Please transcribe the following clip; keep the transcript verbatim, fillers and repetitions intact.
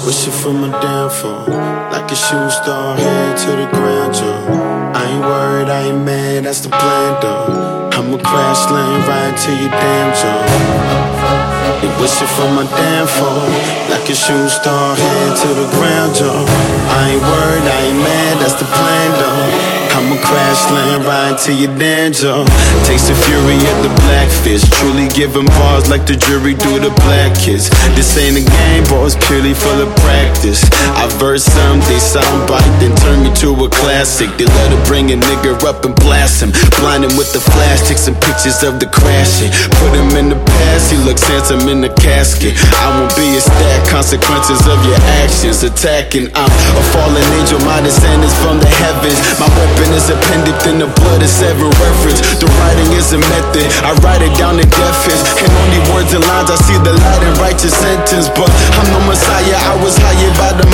Wishing for my downfall, like a shooting star head to the ground, yo. I ain't worried, I ain't mad, that's the plan, though. I'ma crash land right to your damn jaw. They wishing for my downfall, like a shooting star head to the ground, yo. I ain't worried, I ain't mad, that's the plan, though. I'ma crash land right to your damn jaw. Taste the fury of the blackfish, truly giving bars like the jury do the black kids. This ain't a game, bars purely for the practice. I verse some, they soundbite, then turn me to a classic. They let her bring a nigga up and blast him, blind him with the flash, take some pictures of the crashing. Put him in the past, he looks handsome in the casket. I won't be a stat, consequences of your actions. Attacking, I'm a fallen angel, my descendants from the heavens. My weapon is appended in the blood of seven reference. The writing is a method, I write it down in death is. And only words and lines, I see the light and righteous sentence. But I'm no messiah, I was hired by the